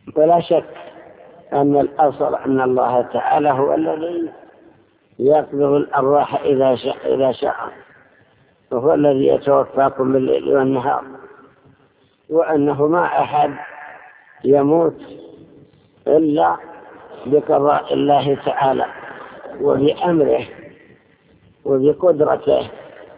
ولا شك أن الأصل أن الله تعالى هو الذي يقبض الأرواح إذا شاء، وهو الذي يتوفاكم بالليل والنهار، وأنه ما أحد يموت إلا بقضاء الله تعالى وبأمره وبقدرته.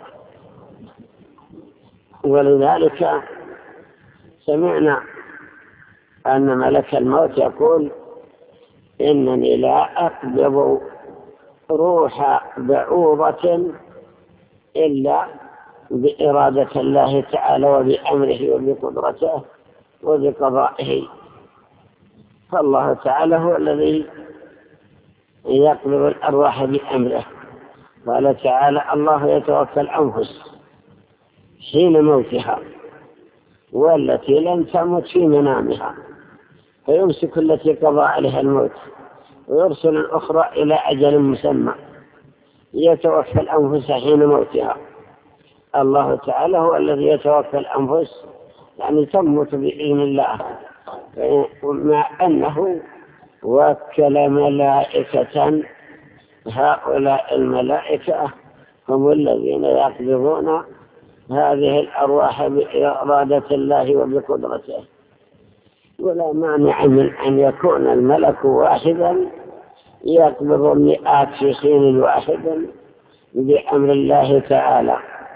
ولذلك سمعنا أن ملك الموت يقول: إنني لا أقبض روح بعوضة إلا بإرادة الله تعالى وبأمره وبقدرته وبقضائه. فالله تعالى هو الذي يقبض الأرواح بأمره. قال تعالى: الله يتوفى الأنفس حين موتها والتي لم تمت في منامها فيمسك التي قضى عليها الموت ويرسل الأخرى إلى أجل مسمى. يتوفى الأنفس حين موتها. الله تعالى هو الذي يتوفى الأنفس، يعني تموت بإذن الله، مع أنه وكل ملائكة. هؤلاء الملائكة هم الذين يقبضون هذه الأرواح بإرادة الله وبقدرته. ولا مانع من أن يكون الملك واحدا يقبض المئات في حين واحد بأمر الله تعالى.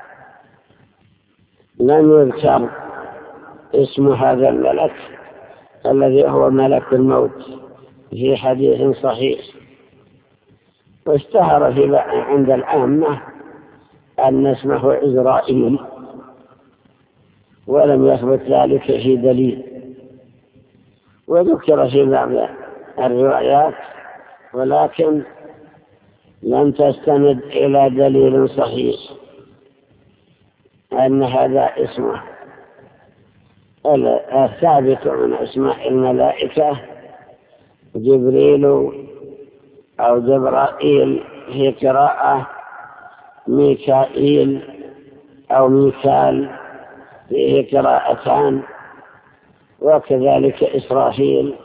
لم يذكر اسم هذا الملك الذي هو ملك الموت في حديث صحيح، واشتهر عند العامة أن اسمه عزرائيل، ولم يثبت ذلك في دليل، وذكر في بعض الروايات ولكن لم تستند إلى دليل صحيح أن هذا اسمه. الثابت من اسماء الملائكة جبريل أو جبرائيل في قراءة، ميكائيل أو ميكال فيه قراءتان، وكذلك إسرافيل.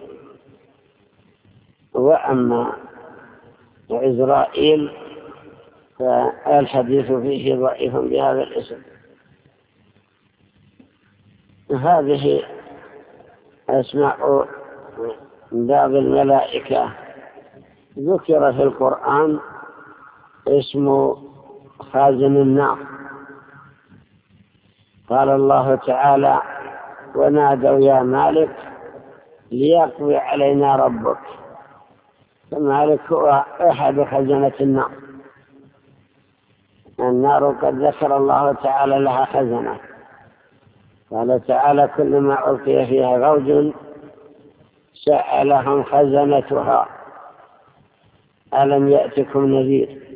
وأما عزرائيل فالحديث فيه ضعيف بهذا الاسم. هذه أسماء بعض الملائكة. ذكر في القرآن اسم خازن النار. قال الله تعالى: ونادوا يا مالك ليقضي علينا ربك. فمالك هو أحد خزنة النار. النار قد ذكر الله تعالى لها خزنة. قال تعالى: كلما ألقي فيها فوج سألهم خزنتها ألم يأتكم نذير.